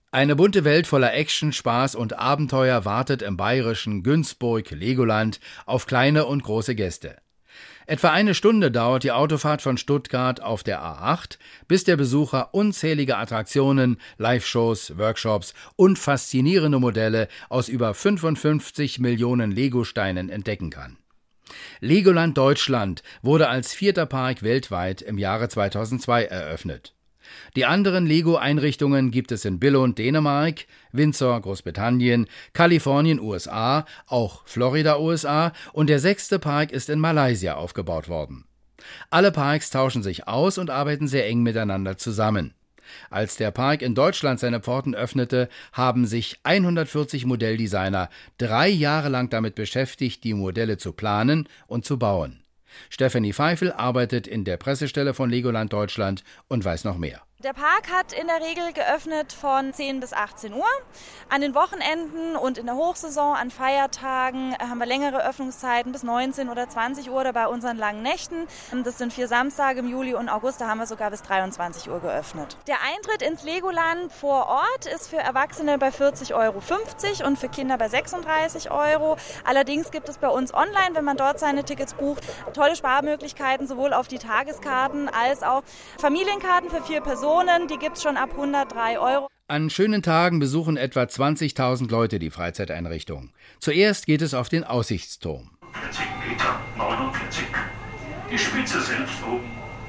Eine bunte Welt voller Action, Spaß und Abenteuer wartet im bayerischen Günzburg Legoland auf kleine und große Gäste. Etwa eine Stunde dauert die Autofahrt von Stuttgart auf der A8, bis der Besucher unzählige Attraktionen, Live-Shows, Workshops und faszinierende Modelle aus über 55 Millionen Legosteinen entdecken kann. Legoland Deutschland wurde als 4. Park weltweit im Jahre 2002 eröffnet. Die anderen Lego-Einrichtungen gibt es in Billund, Dänemark, Windsor, Großbritannien, Kalifornien, USA, auch Florida, USA und der 6. Park ist in Malaysia aufgebaut worden. Alle Parks tauschen sich aus und arbeiten sehr eng miteinander zusammen. Als der Park in Deutschland seine Pforten öffnete, haben sich 140 Modelldesigner 3 Jahre lang damit beschäftigt, die Modelle zu planen und zu bauen. Stefanie Pfeifel arbeitet in der Pressestelle von Legoland Deutschland und weiß noch mehr. Der Park hat in der Regel geöffnet von 10 bis 18 Uhr. An den Wochenenden und in der Hochsaison, an Feiertagen haben wir längere Öffnungszeiten bis 19 oder 20 Uhr oder bei unseren langen Nächten. Das sind 4 Samstage im Juli und August, da haben wir sogar bis 23 Uhr geöffnet. Der Eintritt ins Legoland vor Ort ist für Erwachsene bei 40,50 € und für Kinder bei 36 €. Allerdings gibt es bei uns online, wenn man dort seine Tickets bucht, tolle Sparmöglichkeiten sowohl auf die Tageskarten als auch Familienkarten für 4 Personen. Die gibt es schon ab 103 €. An schönen Tagen besuchen etwa 20.000 Leute die Freizeiteinrichtung. Zuerst geht es auf den Aussichtsturm. 40 Meter, 49. Die Spitze selbst oben,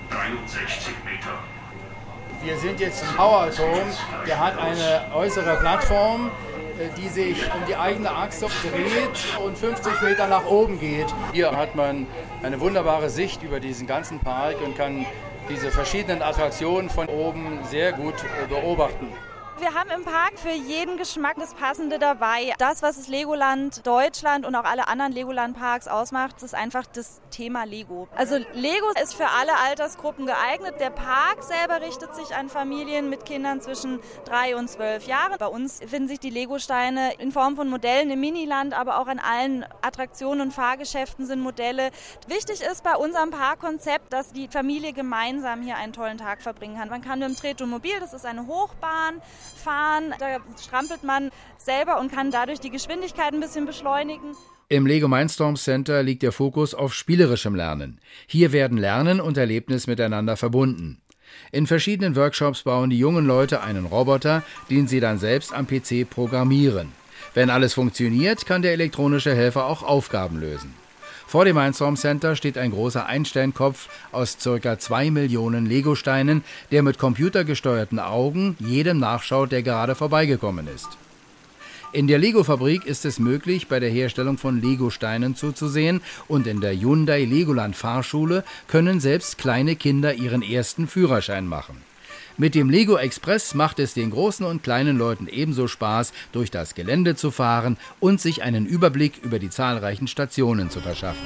63 Meter. Wir sind jetzt im Powerturm. Der hat eine äußere Plattform, die sich um die eigene Achse dreht und 50 Meter nach oben geht. Hier hat man eine wunderbare Sicht über diesen ganzen Park und kann diese verschiedenen Attraktionen von oben sehr gut beobachten. Wir haben im Park für jeden Geschmack das Passende dabei. Das, was das Legoland Deutschland und auch alle anderen Legoland-Parks ausmacht, ist einfach das Thema Lego. Also Lego ist für alle Altersgruppen geeignet. Der Park selber richtet sich an Familien mit Kindern zwischen 3 und 12 Jahren. Bei uns finden sich die Legosteine in Form von Modellen im Miniland, aber auch an allen Attraktionen und Fahrgeschäften sind Modelle. Wichtig ist bei unserem Parkkonzept, dass die Familie gemeinsam hier einen tollen Tag verbringen kann. Man kann mit dem Tretomobil, das ist eine Hochbahn, fahren, da strampelt man selber und kann dadurch die Geschwindigkeit ein bisschen beschleunigen. Im Lego Mindstorm Center liegt der Fokus auf spielerischem Lernen. Hier werden Lernen und Erlebnis miteinander verbunden. In verschiedenen Workshops bauen die jungen Leute einen Roboter, den sie dann selbst am PC programmieren. Wenn alles funktioniert, kann der elektronische Helfer auch Aufgaben lösen. Vor dem Mindstorm Center steht ein großer Einsteinkopf aus ca. 2 Millionen Legosteinen, der mit computergesteuerten Augen jedem nachschaut, der gerade vorbeigekommen ist. In der Lego-Fabrik ist es möglich, bei der Herstellung von Legosteinen zuzusehen und in der Hyundai Legoland Fahrschule können selbst kleine Kinder ihren ersten Führerschein machen. Mit dem Lego Express macht es den großen und kleinen Leuten ebenso Spaß, durch das Gelände zu fahren und sich einen Überblick über die zahlreichen Stationen zu verschaffen.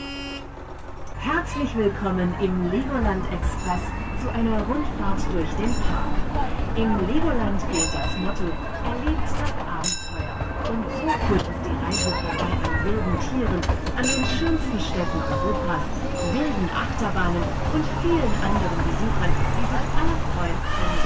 Herzlich willkommen im Legoland Express zu einer Rundfahrt durch den Park. Im Legoland gilt das Motto: Erlebt das Abenteuer. Und so führt es die Reise vorbei an wilden Tieren, an den schönsten Städten Europas, wilden Achterbahnen und vielen anderen Besuchern, die sich alle freuen.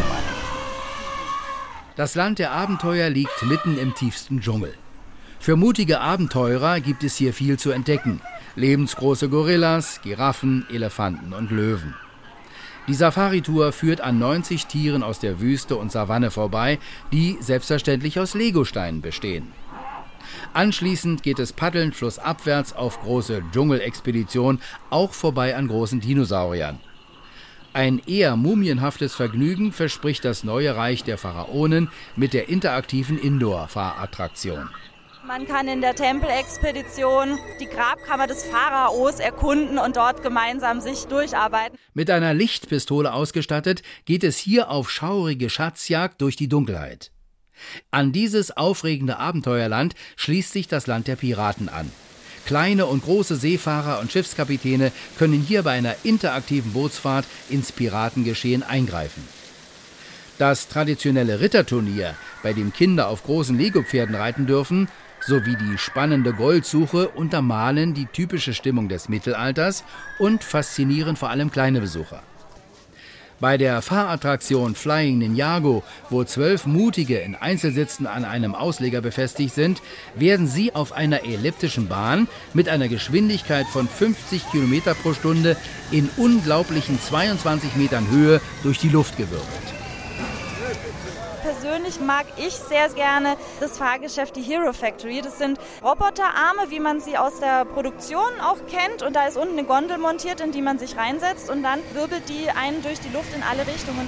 Das Land der Abenteuer liegt mitten im tiefsten Dschungel. Für mutige Abenteurer gibt es hier viel zu entdecken. Lebensgroße Gorillas, Giraffen, Elefanten und Löwen. Die Safari-Tour führt an 90 Tieren aus der Wüste und Savanne vorbei, die selbstverständlich aus Legosteinen bestehen. Anschließend geht es paddelnd flussabwärts auf große Dschungelexpedition, auch vorbei an großen Dinosauriern. Ein eher mumienhaftes Vergnügen verspricht das neue Reich der Pharaonen mit der interaktiven Indoor-Fahrattraktion. Man kann in der Tempelexpedition die Grabkammer des Pharaos erkunden und dort gemeinsam sich durcharbeiten. Mit einer Lichtpistole ausgestattet, geht es hier auf schaurige Schatzjagd durch die Dunkelheit. An dieses aufregende Abenteuerland schließt sich das Land der Piraten an. Kleine und große Seefahrer und Schiffskapitäne können hier bei einer interaktiven Bootsfahrt ins Piratengeschehen eingreifen. Das traditionelle Ritterturnier, bei dem Kinder auf großen Lego-Pferden reiten dürfen, sowie die spannende Goldsuche untermalen die typische Stimmung des Mittelalters und faszinieren vor allem kleine Besucher. Bei der Fahrattraktion Flying Ninjago, wo 12 Mutige in Einzelsitzen an einem Ausleger befestigt sind, werden sie auf einer elliptischen Bahn mit einer Geschwindigkeit von 50 km pro Stunde in unglaublichen 22 Metern Höhe durch die Luft gewirbelt. Persönlich mag ich sehr gerne das Fahrgeschäft, die Hero Factory. Das sind Roboterarme, wie man sie aus der Produktion auch kennt. Und da ist unten eine Gondel montiert, in die man sich reinsetzt. Und dann wirbelt die einen durch die Luft in alle Richtungen.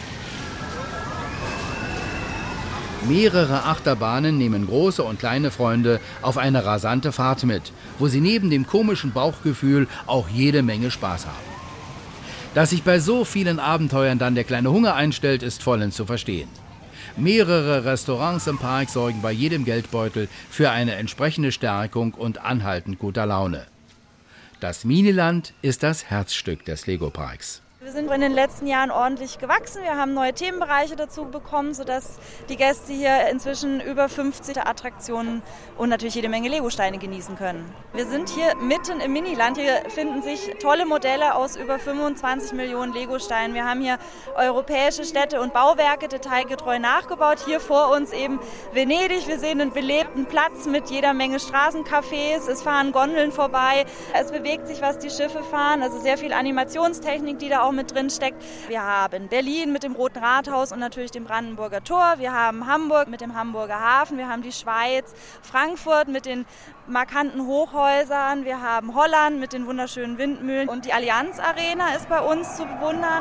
Mehrere Achterbahnen nehmen große und kleine Freunde auf eine rasante Fahrt mit, wo sie neben dem komischen Bauchgefühl auch jede Menge Spaß haben. Dass sich bei so vielen Abenteuern dann der kleine Hunger einstellt, ist vollends zu verstehen. Mehrere Restaurants im Park sorgen bei jedem Geldbeutel für eine entsprechende Stärkung und anhaltend guter Laune. Das Miniland ist das Herzstück des Lego-Parks. Wir sind in den letzten Jahren ordentlich gewachsen. Wir haben neue Themenbereiche dazu bekommen, sodass die Gäste hier inzwischen über 50 Attraktionen und natürlich jede Menge Legosteine genießen können. Wir sind hier mitten im Miniland. Hier finden sich tolle Modelle aus über 25 Millionen Legosteinen. Wir haben hier europäische Städte und Bauwerke detailgetreu nachgebaut. Hier vor uns eben Venedig. Wir sehen einen belebten Platz mit jeder Menge Straßencafés. Es fahren Gondeln vorbei. Es bewegt sich, was die Schiffe fahren. Also sehr viel Animationstechnik, die da auch mit drin steckt. Wir haben Berlin mit dem Roten Rathaus und natürlich dem Brandenburger Tor. Wir haben Hamburg mit dem Hamburger Hafen. Wir haben die Schweiz, Frankfurt mit den markanten Hochhäusern. Wir haben Holland mit den wunderschönen Windmühlen. Und die Allianz Arena ist bei uns zu bewundern.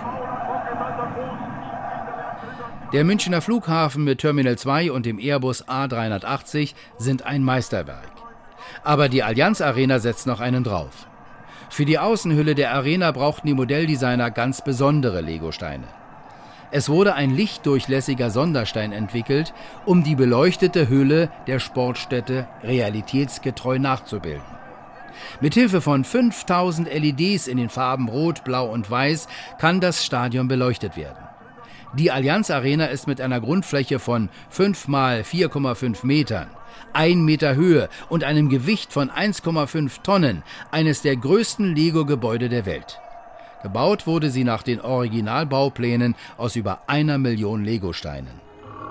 Der Münchner Flughafen mit Terminal 2 und dem Airbus A380 sind ein Meisterwerk. Aber die Allianz Arena setzt noch einen drauf. Für die Außenhülle der Arena brauchten die Modelldesigner ganz besondere Legosteine. Es wurde ein lichtdurchlässiger Sonderstein entwickelt, um die beleuchtete Hülle der Sportstätte realitätsgetreu nachzubilden. Mithilfe von 5000 LEDs in den Farben Rot, Blau und Weiß kann das Stadion beleuchtet werden. Die Allianz Arena ist mit einer Grundfläche von 5 mal 4,5 Metern, 1 Meter Höhe und einem Gewicht von 1,5 Tonnen eines der größten Lego-Gebäude der Welt. Gebaut wurde sie nach den Originalbauplänen aus über 1 Million Legosteinen.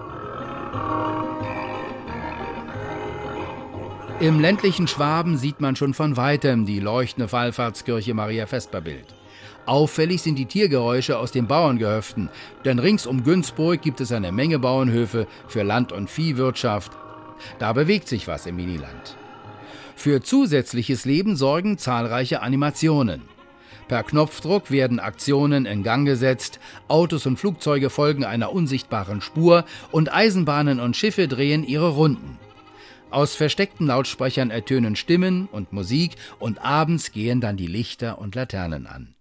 Im ländlichen Schwaben sieht man schon von weitem die leuchtende Wallfahrtskirche Maria Vesperbild. Auffällig sind die Tiergeräusche aus den Bauerngehöften, denn rings um Günzburg gibt es eine Menge Bauernhöfe für Land- und Viehwirtschaft. Da bewegt sich was im Miniland. Für zusätzliches Leben sorgen zahlreiche Animationen. Per Knopfdruck werden Aktionen in Gang gesetzt, Autos und Flugzeuge folgen einer unsichtbaren Spur und Eisenbahnen und Schiffe drehen ihre Runden. Aus versteckten Lautsprechern ertönen Stimmen und Musik und abends gehen dann die Lichter und Laternen an.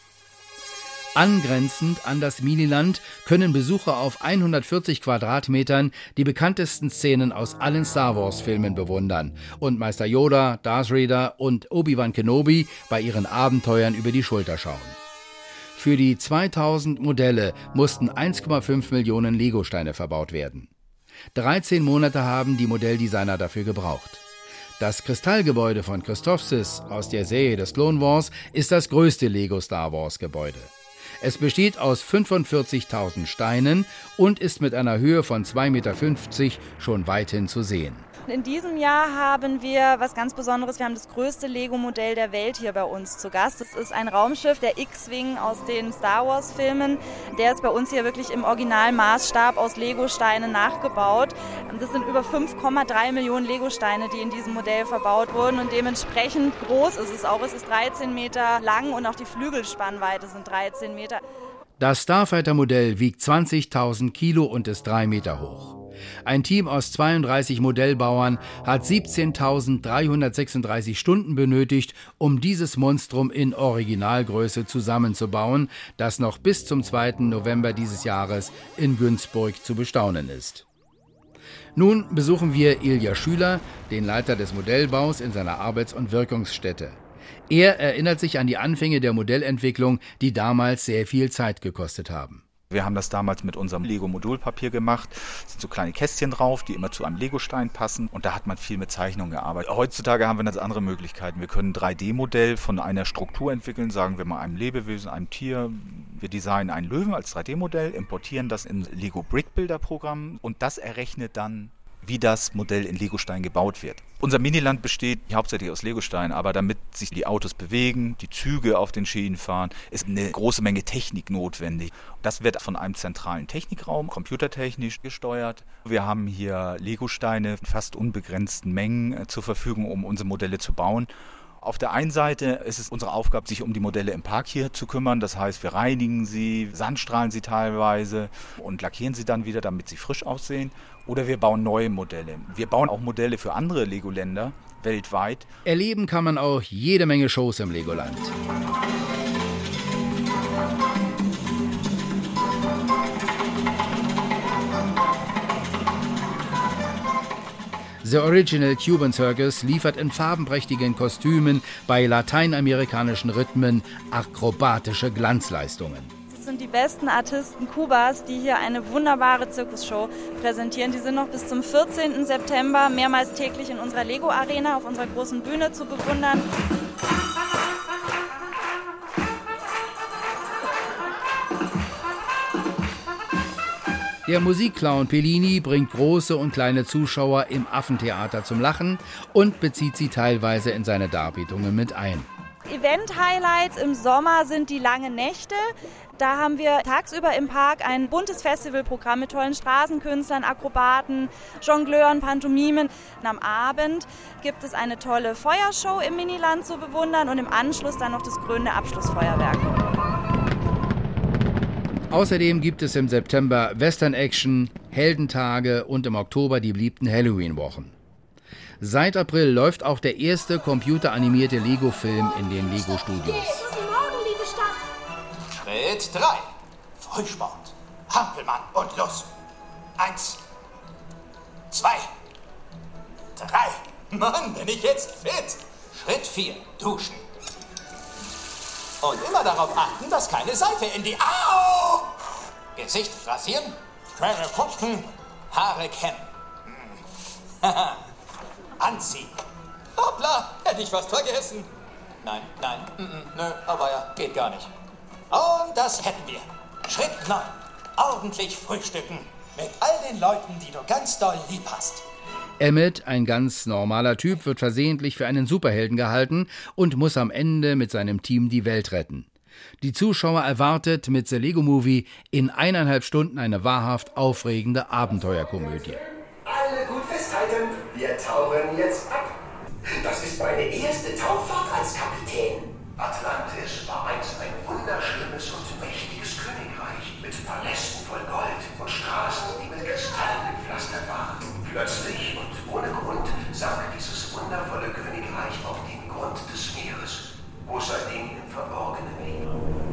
Angrenzend an das Miniland können Besucher auf 140 Quadratmetern die bekanntesten Szenen aus allen Star-Wars-Filmen bewundern und Meister Yoda, Darth Vader und Obi-Wan Kenobi bei ihren Abenteuern über die Schulter schauen. Für die 2000 Modelle mussten 1,5 Millionen Legosteine verbaut werden. 13 Monate haben die Modelldesigner dafür gebraucht. Das Kristallgebäude von Christophsis aus der Serie des Clone Wars ist das größte Lego-Star-Wars-Gebäude. Es besteht aus 45.000 Steinen und ist mit einer Höhe von 2,50 Meter schon weithin zu sehen. In diesem Jahr haben wir was ganz Besonderes. Wir haben das größte Lego-Modell der Welt hier bei uns zu Gast. Das ist ein Raumschiff, der X-Wing aus den Star-Wars-Filmen. Der ist bei uns hier wirklich im Originalmaßstab aus Legosteinen nachgebaut. Das sind über 5,3 Millionen Legosteine, die in diesem Modell verbaut wurden. Und dementsprechend groß ist es auch. Es ist 13 Meter lang und auch die Flügelspannweite sind 13 Meter. Das Starfighter-Modell wiegt 20.000 Kilo und ist 3 Meter hoch. Ein Team aus 32 Modellbauern hat 17.336 Stunden benötigt, um dieses Monstrum in Originalgröße zusammenzubauen, das noch bis zum 2. November dieses Jahres in Günzburg zu bestaunen ist. Nun besuchen wir Ilja Schüler, den Leiter des Modellbaus, in seiner Arbeits- und Wirkungsstätte. Er erinnert sich an die Anfänge der Modellentwicklung, die damals sehr viel Zeit gekostet haben. Wir haben das damals mit unserem Lego-Modulpapier gemacht. Es sind so kleine Kästchen drauf, die immer zu einem Legostein passen. Und da hat man viel mit Zeichnungen gearbeitet. Heutzutage haben wir ganz andere Möglichkeiten. Wir können ein 3D-Modell von einer Struktur entwickeln, sagen wir mal einem Lebewesen, einem Tier. Wir designen einen Löwen als 3D-Modell, importieren das in Lego Brick Builder Programm und das errechnet dann, wie das Modell in Legostein gebaut wird. Unser Miniland besteht hauptsächlich aus Legostein, aber damit sich die Autos bewegen, die Züge auf den Schienen fahren, ist eine große Menge Technik notwendig. Das wird von einem zentralen Technikraum, computertechnisch gesteuert. Wir haben hier Legosteine in fast unbegrenzten Mengen zur Verfügung, um unsere Modelle zu bauen. Auf der einen Seite ist es unsere Aufgabe, sich um die Modelle im Park hier zu kümmern. Das heißt, wir reinigen sie, sandstrahlen sie teilweise und lackieren sie dann wieder, damit sie frisch aussehen. Oder wir bauen neue Modelle. Wir bauen auch Modelle für andere Legoländer weltweit. Erleben kann man auch jede Menge Shows im Legoland. The Original Cuban Circus liefert in farbenprächtigen Kostümen bei lateinamerikanischen Rhythmen akrobatische Glanzleistungen. Das sind die besten Artisten Kubas, die hier eine wunderbare Zirkusshow präsentieren. Die sind noch bis zum 14. September mehrmals täglich in unserer Lego-Arena auf unserer großen Bühne zu bewundern. Der Musikclown Pellini bringt große und kleine Zuschauer im Affentheater zum Lachen und bezieht sie teilweise in seine Darbietungen mit ein. Event-Highlights im Sommer sind die langen Nächte. Da haben wir tagsüber im Park ein buntes Festivalprogramm mit tollen Straßenkünstlern, Akrobaten, Jongleuren, Pantomimen. Und am Abend gibt es eine tolle Feuershow im Miniland zu bewundern und im Anschluss dann noch das krönende Abschlussfeuerwerk. Außerdem gibt es im September Western-Action, Heldentage und im Oktober die beliebten Halloween-Wochen. Seit April läuft auch der erste computeranimierte Lego-Film in den Lego-Studios. Guten Morgen, liebe Stadt. Schritt 3. Frühsport. Hampelmann und los. 1, 2, 3. Mann, bin ich jetzt fit. Schritt 4. Duschen. Und immer darauf achten, dass keine Seife in die... Au! Gesicht rasieren, Zähne putzen, Haare kämmen. Anziehen. Hoppla, hätte ich was vergessen. Nein, nö, aber ja, geht gar nicht. Und das hätten wir. Schritt 9. Ordentlich frühstücken. Mit all den Leuten, die du ganz doll lieb hast. Emmett, ein ganz normaler Typ, wird versehentlich für einen Superhelden gehalten und muss am Ende mit seinem Team die Welt retten. Die Zuschauer erwartet mit The Lego Movie in 1,5 Stunden eine wahrhaft aufregende Abenteuerkomödie. Alle gut festhalten, wir tauchen jetzt ab. Das ist meine erste Tauchfahrt als Kapitän. Atlantis war einst ein wunderschönes und mächtiges Königreich mit Palästen voll Gold und Straßen, die mit Kristallen gepflastert waren. Plötzlich und ohne Grund sank dieses wundervolle Königreich auf den Grund des Meeres, wo es seitdem im Verborgenen liegt.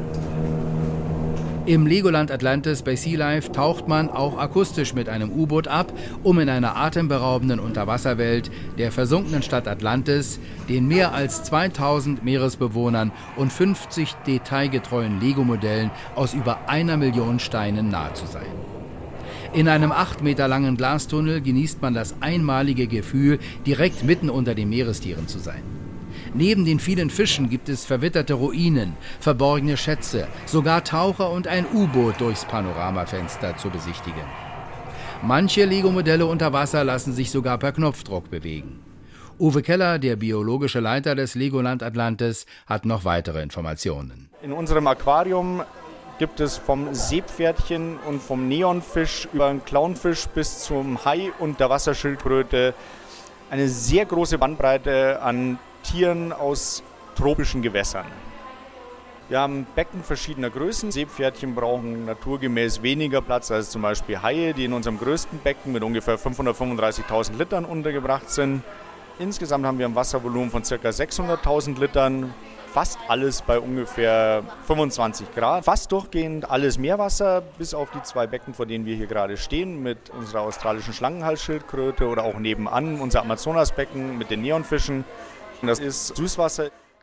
Im Legoland Atlantis bei Sea Life taucht man auch akustisch mit einem U-Boot ab, um in einer atemberaubenden Unterwasserwelt der versunkenen Stadt Atlantis den mehr als 2000 Meeresbewohnern und 50 detailgetreuen Lego-Modellen aus über 1 Million Steinen nahe zu sein. In einem 8 Meter langen Glastunnel genießt man das einmalige Gefühl, direkt mitten unter den Meerestieren zu sein. Neben den vielen Fischen gibt es verwitterte Ruinen, verborgene Schätze, sogar Taucher und ein U-Boot durchs Panoramafenster zu besichtigen. Manche Lego-Modelle unter Wasser lassen sich sogar per Knopfdruck bewegen. Uwe Keller, der biologische Leiter des Legoland Atlantis, hat noch weitere Informationen. In unserem Aquarium gibt es vom Seepferdchen und vom Neonfisch über einen Clownfisch bis zum Hai und der Wasserschildkröte eine sehr große Bandbreite an Tieren aus tropischen Gewässern. Wir haben Becken verschiedener Größen. Seepferdchen brauchen naturgemäß weniger Platz als zum Beispiel Haie, die in unserem größten Becken mit ungefähr 535.000 Litern untergebracht sind. Insgesamt haben wir ein Wasservolumen von ca. 600.000 Litern. Fast alles bei ungefähr 25 Grad. Fast durchgehend alles Meerwasser, bis auf die 2 Becken, vor denen wir hier gerade stehen, mit unserer australischen Schlangenhalsschildkröte oder auch nebenan unser Amazonasbecken mit den Neonfischen. Das ist Süßwasser.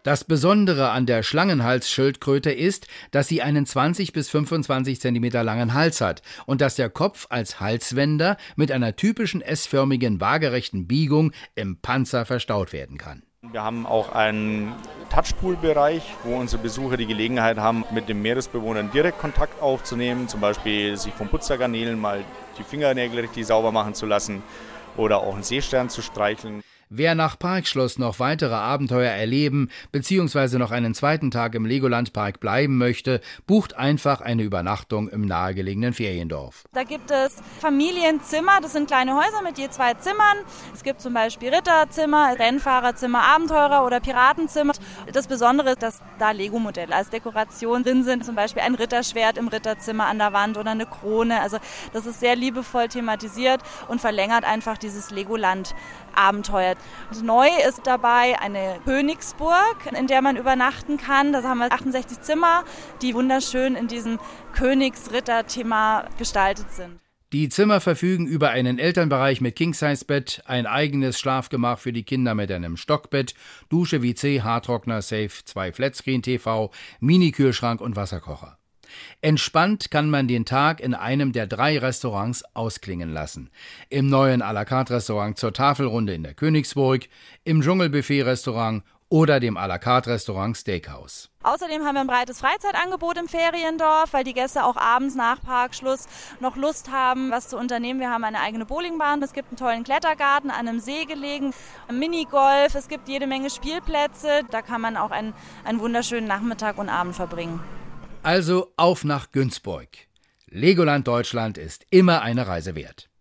Das Besondere an der Schlangenhalsschildkröte ist, dass sie einen 20 bis 25 cm langen Hals hat und dass der Kopf als Halswender mit einer typischen S-förmigen waagerechten Biegung im Panzer verstaut werden kann. Wir haben auch einen Touchpool-Bereich, wo unsere Besucher die Gelegenheit haben, mit den Meeresbewohnern direkt Kontakt aufzunehmen, zum Beispiel sich vom Putzergarnelen mal die Fingernägel richtig sauber machen zu lassen oder auch einen Seestern zu streicheln. Wer nach Parkschluss noch weitere Abenteuer erleben bzw. noch einen zweiten Tag im Legoland-Park bleiben möchte, bucht einfach eine Übernachtung im nahegelegenen Feriendorf. Da gibt es Familienzimmer, das sind kleine Häuser mit je 2 Zimmern. Es gibt zum Beispiel Ritterzimmer, Rennfahrerzimmer, Abenteurer- oder Piratenzimmer. Das Besondere ist, dass da Lego-Modelle als Dekoration drin sind, zum Beispiel ein Ritterschwert im Ritterzimmer an der Wand oder eine Krone. Also das ist sehr liebevoll thematisiert und verlängert einfach dieses Legoland-Abenteuer. Und neu ist dabei eine Königsburg, in der man übernachten kann. Da haben wir 68 Zimmer, die wunderschön in diesem Königsritter-Thema gestaltet sind. Die Zimmer verfügen über einen Elternbereich mit King-Size-Bett, ein eigenes Schlafgemach für die Kinder mit einem Stockbett, Dusche, WC, Haartrockner, Safe, 2 Flatscreen-TV, Mini-Kühlschrank und Wasserkocher. Entspannt kann man den Tag in einem der 3 Restaurants ausklingen lassen. Im neuen à la carte Restaurant zur Tafelrunde in der Königsburg, im Dschungelbuffet-Restaurant oder dem à la carte Restaurant Steakhouse. Außerdem haben wir ein breites Freizeitangebot im Feriendorf, weil die Gäste auch abends nach Parkschluss noch Lust haben, was zu unternehmen. Wir haben eine eigene Bowlingbahn, es gibt einen tollen Klettergarten an einem See gelegen, Minigolf, es gibt jede Menge Spielplätze. Da kann man auch einen wunderschönen Nachmittag und Abend verbringen. Also auf nach Günzburg. Legoland Deutschland ist immer eine Reise wert.